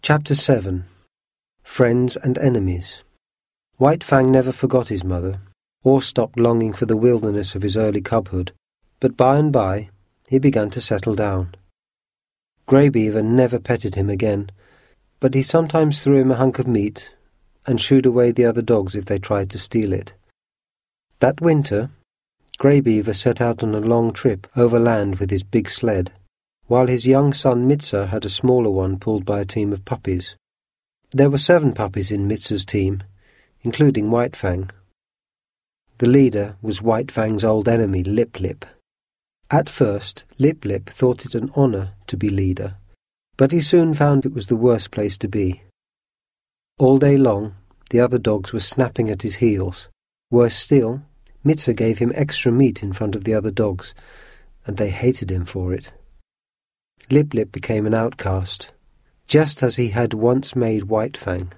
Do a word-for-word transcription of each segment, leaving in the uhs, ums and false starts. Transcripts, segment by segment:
Chapter seven. Friends and Enemies. White Fang never forgot his mother, or stopped longing for the wilderness of his early cubhood, but by and by he began to settle down. Grey Beaver never petted him again, but he sometimes threw him a hunk of meat and shooed away the other dogs if they tried to steal it. That winter, Grey Beaver set out on a long trip overland with his big sled, while his young son Mitza had a smaller one pulled by a team of puppies. There were seven puppies in Mitza's team, including White Fang. The leader was White Fang's old enemy, Lip Lip. At first, Lip Lip thought it an honour to be leader, but he soon found it was the worst place to be. All day long, the other dogs were snapping at his heels. Worse still, Mitza gave him extra meat in front of the other dogs, and they hated him for it. Lip Lip became an outcast, just as he had once made White Fang.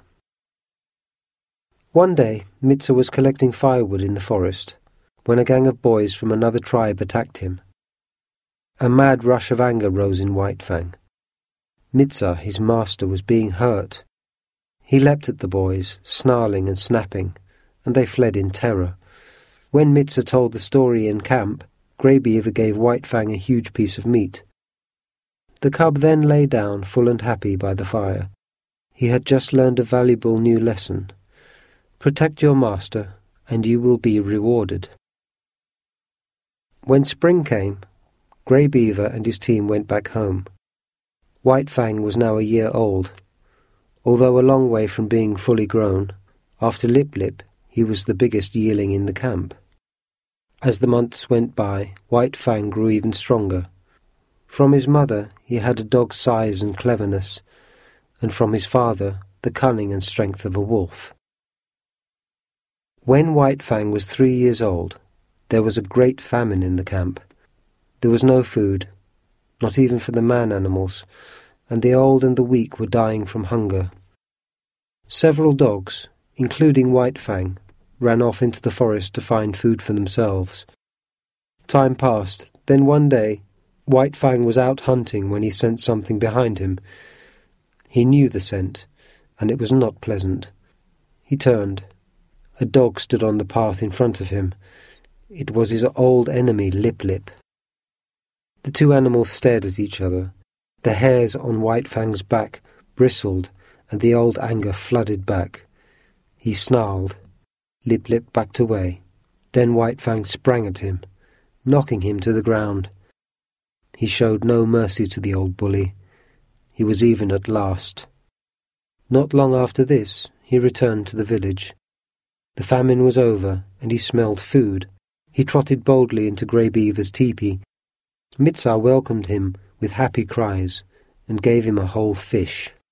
One day, Mitza was collecting firewood in the forest, when a gang of boys from another tribe attacked him. A mad rush of anger rose in White Fang. Mitza, his master, was being hurt. He leapt at the boys, snarling and snapping, and they fled in terror. When Mitza told the story in camp, Grey Beaver gave White Fang a huge piece of meat. The cub then lay down full and happy by the fire. He had just learned a valuable new lesson. Protect your master, and you will be rewarded. When spring came, Grey Beaver and his team went back home. White Fang was now a year old. Although a long way from being fully grown, after Lip Lip, he was the biggest yearling in the camp. As the months went by, White Fang grew even stronger. From his mother he had a dog's size and cleverness, and from his father the cunning and strength of a wolf. When White Fang was three years old, there was a great famine in the camp. There was no food, not even for the man-animals, and the old and the weak were dying from hunger. Several dogs, including White Fang, ran off into the forest to find food for themselves. Time passed, then one day White Fang was out hunting when he sensed something behind him. He knew the scent, and it was not pleasant. He turned. A dog stood on the path in front of him. It was his old enemy, Lip Lip. The two animals stared at each other. The hairs on White Fang's back bristled, and the old anger flooded back. He snarled. Lip Lip backed away. Then White Fang sprang at him, knocking him to the ground. He showed no mercy to the old bully. He was even at last. Not long after this, he returned to the village. The famine was over, and he smelled food. He trotted boldly into Grey Beaver's tepee. Mitza welcomed him with happy cries, and gave him a whole fish.